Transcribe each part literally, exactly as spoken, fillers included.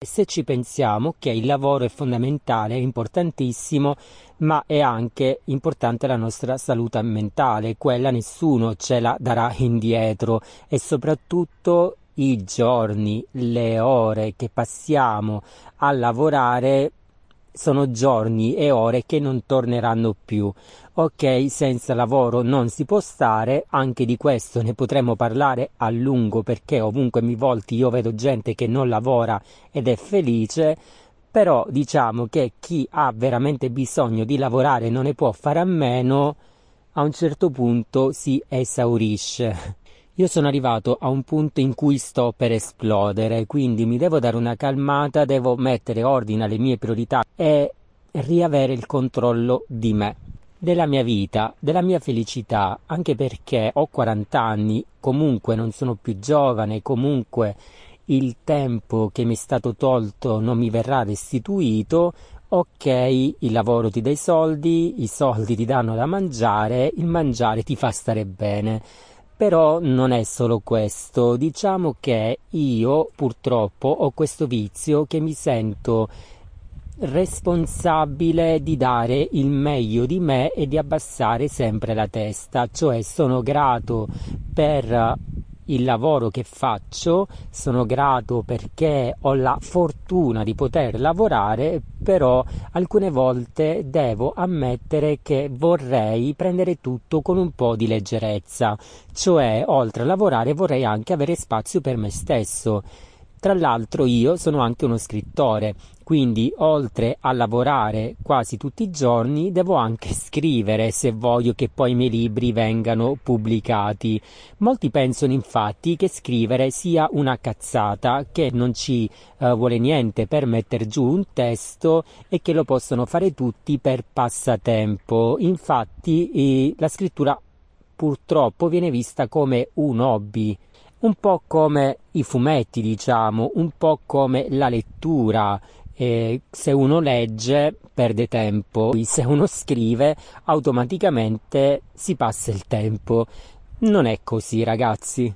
se ci pensiamo, che il lavoro è fondamentale, è importantissimo, ma è anche importante la nostra salute mentale, quella nessuno ce la darà indietro, e soprattutto i giorni, le ore che passiamo a lavorare sono giorni e ore che non torneranno più. Ok, senza lavoro non si può stare, anche di questo ne potremo parlare a lungo, perché ovunque mi volti io vedo gente che non lavora ed è felice, però diciamo che chi ha veramente bisogno di lavorare e non ne può fare a meno, a un certo punto si esaurisce. Io sono arrivato a un punto in cui sto per esplodere, quindi mi devo dare una calmata, devo mettere ordine alle mie priorità e riavere il controllo di me, della mia vita, della mia felicità, anche perché ho quaranta anni, comunque non sono più giovane, comunque il tempo che mi è stato tolto non mi verrà restituito. Ok, il lavoro ti dà i soldi, i soldi ti danno da mangiare, il mangiare ti fa stare bene. Però non è solo questo, diciamo che io purtroppo ho questo vizio che mi sento responsabile di dare il meglio di me e di abbassare sempre la testa, cioè sono grato per il lavoro che faccio, sono grato perché ho la fortuna di poter lavorare, però alcune volte devo ammettere che vorrei prendere tutto con un po' di leggerezza, cioè oltre a lavorare vorrei anche avere spazio per me stesso. Tra l'altro io sono anche uno scrittore, quindi oltre a lavorare quasi tutti i giorni devo anche scrivere se voglio che poi i miei libri vengano pubblicati. Molti pensano infatti che scrivere sia una cazzata, che non ci eh, vuole niente per mettere giù un testo e che lo possono fare tutti per passatempo. Infatti eh, la scrittura purtroppo viene vista come un hobby. Un po' come i fumetti, diciamo, un po' come la lettura. Eh, se uno legge perde tempo, se uno scrive automaticamente si passa il tempo. Non è così, ragazzi.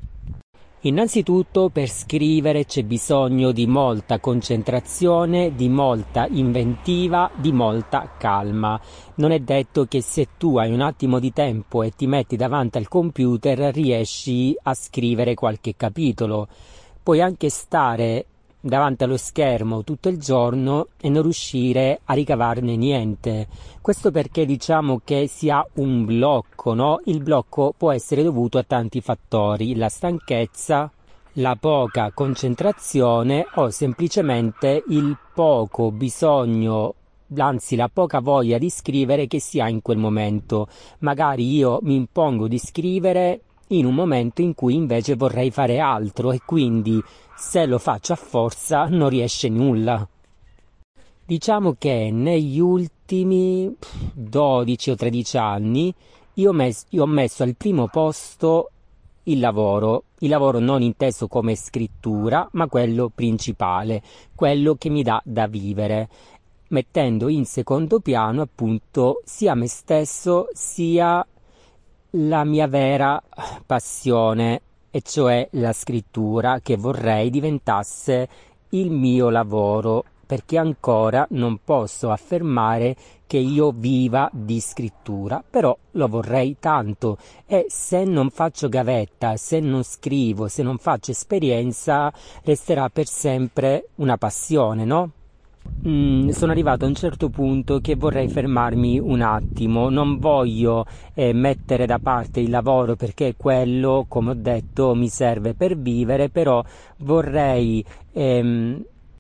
Innanzitutto per scrivere c'è bisogno di molta concentrazione, di molta inventiva, di molta calma. Non è detto che se tu hai un attimo di tempo e ti metti davanti al computer riesci a scrivere qualche capitolo. Puoi anche stare davanti allo schermo tutto il giorno e non riuscire a ricavarne niente. Questo perché diciamo che si ha un blocco, no? Il blocco può essere dovuto a tanti fattori, la stanchezza, la poca concentrazione o semplicemente il poco bisogno, anzi la poca voglia di scrivere che si ha in quel momento. Magari io mi impongo di scrivere in un momento in cui invece vorrei fare altro e quindi se lo faccio a forza non riesce nulla. Diciamo che negli ultimi dodici o tredici anni io, mes- io ho messo al primo posto il lavoro, il lavoro non inteso come scrittura, ma quello principale, quello che mi dà da vivere, mettendo in secondo piano appunto sia me stesso sia la mia vera passione, e cioè la scrittura, che vorrei diventasse il mio lavoro, perché ancora non posso affermare che io viva di scrittura, però lo vorrei tanto, e se non faccio gavetta, se non scrivo, se non faccio esperienza, resterà per sempre una passione, no? Mm, sono arrivato a un certo punto che vorrei fermarmi un attimo, non voglio eh, mettere da parte il lavoro perché quello, come ho detto, mi serve per vivere, però vorrei ehm,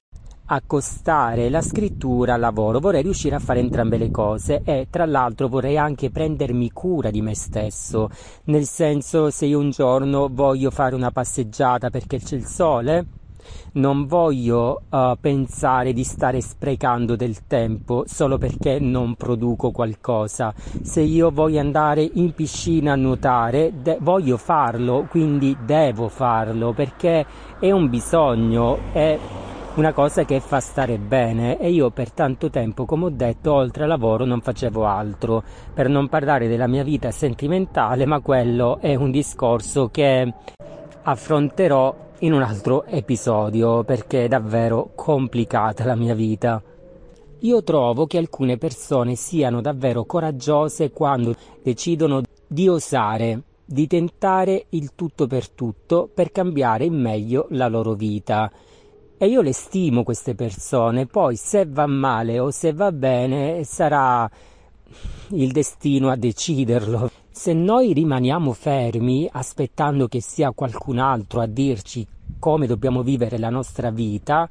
accostare la scrittura al lavoro, vorrei riuscire a fare entrambe le cose e tra l'altro vorrei anche prendermi cura di me stesso, nel senso, se io un giorno voglio fare una passeggiata perché c'è il sole, non voglio uh, pensare di stare sprecando del tempo solo perché non produco qualcosa. Se io voglio andare in piscina a nuotare, de- voglio farlo, quindi devo farlo perché è un bisogno, è una cosa che fa stare bene, e io per tanto tempo, come ho detto, oltre al lavoro non facevo altro, per non parlare della mia vita sentimentale, ma quello è un discorso che affronterò in un altro episodio, perché è davvero complicata la mia vita. Io trovo che alcune persone siano davvero coraggiose quando decidono di osare, di tentare il tutto per tutto per cambiare in meglio la loro vita. E io le stimo queste persone, poi se va male o se va bene sarà il destino a deciderlo. Se noi rimaniamo fermi aspettando che sia qualcun altro a dirci come dobbiamo vivere la nostra vita,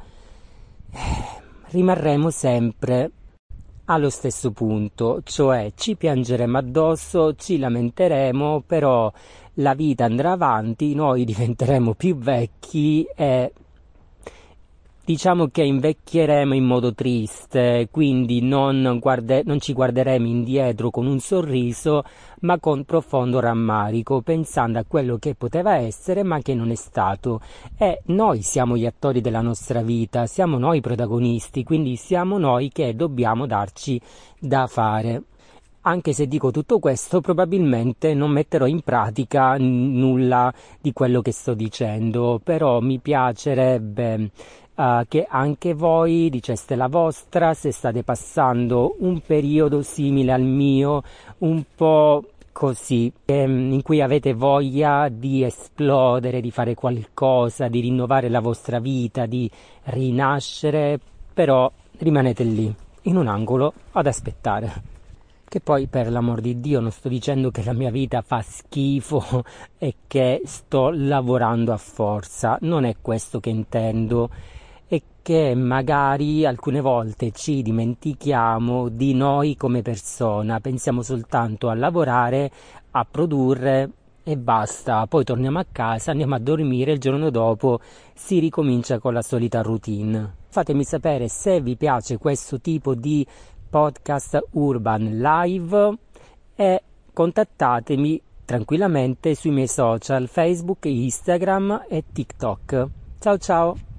rimarremo sempre allo stesso punto, cioè ci piangeremo addosso, ci lamenteremo, però la vita andrà avanti, noi diventeremo più vecchi e diciamo che invecchieremo in modo triste, quindi non, guarde- non ci guarderemo indietro con un sorriso, ma con profondo rammarico, pensando a quello che poteva essere, ma che non è stato. E noi siamo gli attori della nostra vita, siamo noi i protagonisti, quindi siamo noi che dobbiamo darci da fare. Anche se dico tutto questo, probabilmente non metterò in pratica nulla di quello che sto dicendo, però mi piacerebbe uh, che anche voi diceste la vostra, se state passando un periodo simile al mio, un po' così, ehm, in cui avete voglia di esplodere, di fare qualcosa, di rinnovare la vostra vita, di rinascere, però rimanete lì, in un angolo, ad aspettare. Che poi, per l'amor di Dio, non sto dicendo che la mia vita fa schifo e che sto lavorando a forza, non è questo che intendo, è che magari alcune volte ci dimentichiamo di noi come persona, pensiamo soltanto a lavorare, a produrre e basta, poi torniamo a casa, andiamo a dormire e il giorno dopo si ricomincia con la solita routine. Fatemi sapere se vi piace questo tipo di podcast Urban Live e contattatemi tranquillamente sui miei social Facebook, Instagram e TikTok. Ciao ciao!